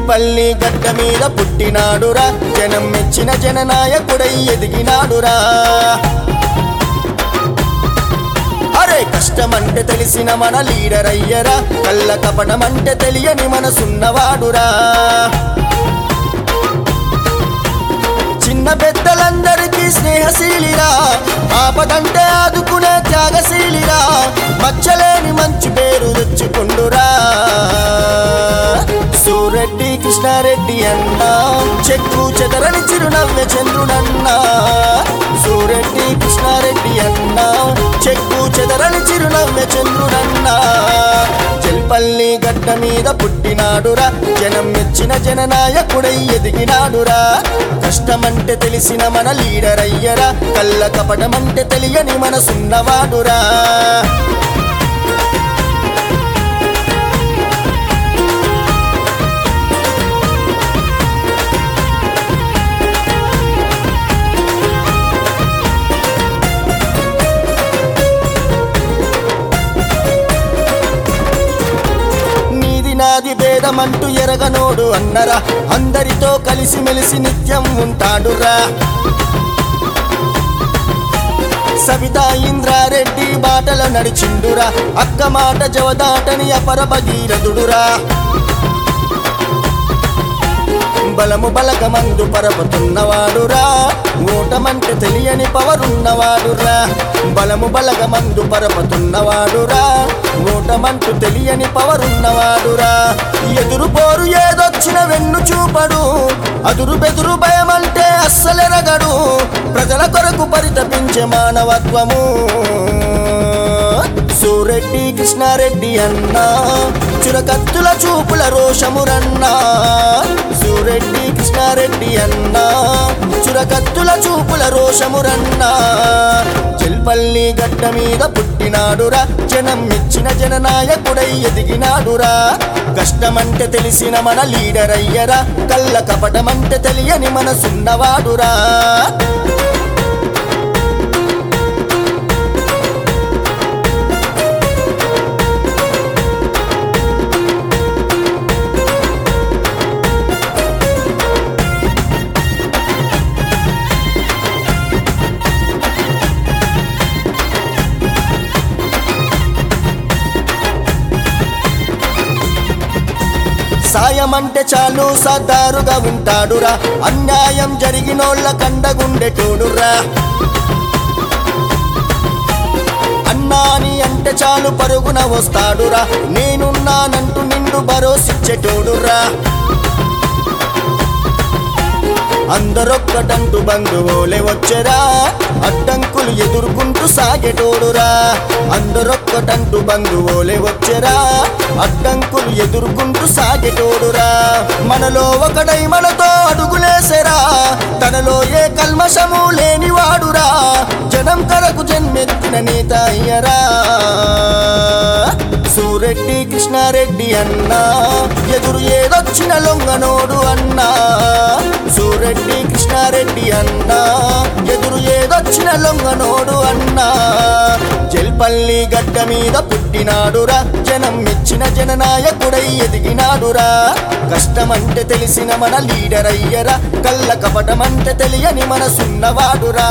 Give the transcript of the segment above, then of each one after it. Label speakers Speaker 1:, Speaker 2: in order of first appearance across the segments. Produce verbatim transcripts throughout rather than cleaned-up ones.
Speaker 1: జల్పల్లి గడ్డ మీద పుట్టినాడురా, జనం మెచ్చిన జననాయకుడై ఎదిగినాడురా. అరే కష్టమంటే తెలిసిన మన లీడర్ అయ్యరా, కళ్ళ కపటమంటే తెలియని మనసున్నవాడురా. చిన్న పెద్దలందరికీ స్నేహశీలిరా, ఆపదంటే ఆదుకునే త్యాగశీలిరా, మచ్చలేని మంచి పేరు తెచ్చుకుండురా. సూరెడ్డి కృష్ణారెడ్డి అన్నా, చెక్కు చెదరని చిరునవ్వె చంద్రుడన్నా. సూరెడ్డి కృష్ణారెడ్డి అన్నా, చెక్కు చెదరని చిరునవ్వె చంద్రుడన్నా. జల్పల్లి గడ్డ మీద పుట్టినాడురా, జనం మెచ్చిన జననాయకుడై ఎదిగినాడురా. కష్టమంటే తెలిసిన మన లీడర్ అయ్యరా, కళ్ళ కపటమంటే తెలియని మనసున్నవాడురా. నాది భేదమంటూ ఎరగనోడు అన్నరా, అందరితో కలిసి మెలిసి నిత్యం ఉంటాడురా. సవితా ఇంద్రారెడ్డి బాటల నడిచిండురా, అక్క మాట జవదాటని అపర భగీరథుడురా. బలము బలగమందు పరపతున్నవాడురా, ఓటమంటే తెలియని పవరున్నవాడురా. బలము బలగమందు పరపతున్నవాడురా, ఓటమంటూ తెలియని పవరున్నవాడురా. ఎదురు పోరు ఏదొచ్చిన వెన్ను చూపడు, అదురు బెదురు భయమంటే అస్సలెరగడు. ప్రజల కొరకు పరితపించే మానవత్వము సూరెడ్డి కృష్ణారెడ్డి అన్నా, చురకత్తుల చూపుల రోషమురన్నా. సూరెడ్డి కృష్ణారెడ్డి అన్నా, చురకత్తుల చూపుల రోషమురన్నా. జల్పల్లి గడ్డ మీద పుట్టినాడురా, జనం మెచ్చిన జననాయకుడై ఎదిగినాడురా. కష్టమంటే తెలిసిన మన లీడర్ అయ్యరా, కళ్ళ కపటమంటే తెలియని మనసున్నవాడురా. సాయమంటే చాలు సర్దారుగా ఉంటాడురా, అన్యాయం జరిగినోళ్ళ కండగుండెటోడురా. అన్నాని అంటే చాలు పరుగున వస్తాడురా, నేనున్నానంటూ నిండు భరోసిచ్చేటోడురా. అందరొక్కటంటూ బంధువులే వచ్చరా, అడ్డంకులు ఎదుర్కొంటూ సాగేటోడురా. అందరొక్కటంటూ బంధువులే వచ్చరా, అడ్డంకులు ఎదుర్కొంటూ సాగేటోడురా. మనలో ఒకడై మనతో అడుగులేసరా, తనలో ఏ కల్మషము లేనివాడురా. జనం కరకు జన్మెత్తిన నేత అయ్యరా. సూరెడ్డి కృష్ణారెడ్డి అన్నా, ఎదురు ఏదొచ్చిన లొంగనోడు అన్నా. సూరెడ్డి కృష్ణారెడ్డి అన్నా, ఎదురు ఏదొచ్చిన లొంగనోడు అన్నా. జల్పల్లి గడ్డ మీద పుట్టినాడురా, జనం మెచ్చిన జననాయకుడై ఎదిగినాడురా. కష్టమంటే తెలిసిన మన లీడర్ అయ్యరా, కళ్ళ కపటమంటే తెలియని మనసున్నవాడురా.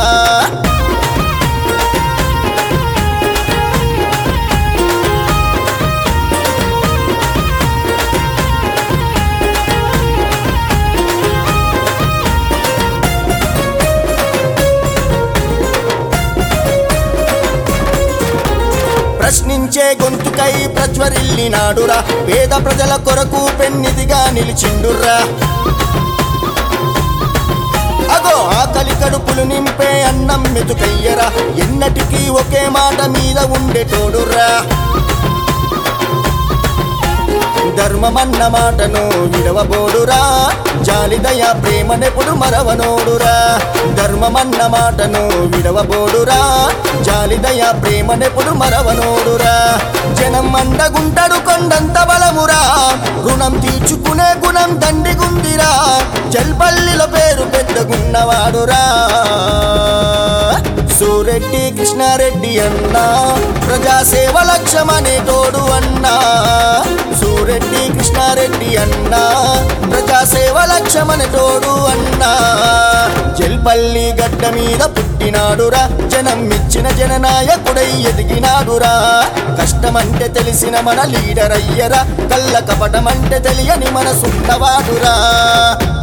Speaker 1: ప్రశ్నించే గొంతుకై ప్రజ్వరిల్లినాడురా, పేద ప్రజల కొరకు పెన్నిదిగా నిలిచిండురా. అగో ఆకలి కడుపులు నింపే అన్నం మెతుకయ్యరా, ఎన్నటికీ ఒకే మాట మీద ఉండేటోడురా. ధర్మమన్న మాటను విడవబోడురా, జాలిదయ ప్రేమనెప్పుడు మరవనోడురా. ధర్మమన్న మాటను విడవబోడురా, జాలిదయ ప్రేమనెప్పుడు మరవనోడురా. జనం అండగుంటడు కొండంత బలమురా, రుణం తీర్చుకునే గుణం దండిగుందిరా. జల్పల్లిలో పేరు పెద్దగున్నవాడురా. సూరెడ్డి కృష్ణారెడ్డి అన్నా, ప్రజాసేవ లక్ష్యమనే తోడు అన్నా. సూరెడ్డి రెడ్డి కృష్ణారెడ్డి అన్నా ప్రజాసేవ లక్ష్యమని తోడు అన్నా జల్పల్లి గడ్డ మీద పుట్టినాడురా జనం ఇచ్చిన జననాయకుడై ఎదిగినాడురా కష్టమంటే తెలిసిన మన లీడర్ అయ్యరా కళ్ళ కపటమంటే తెలియని మన సున్నవాడురా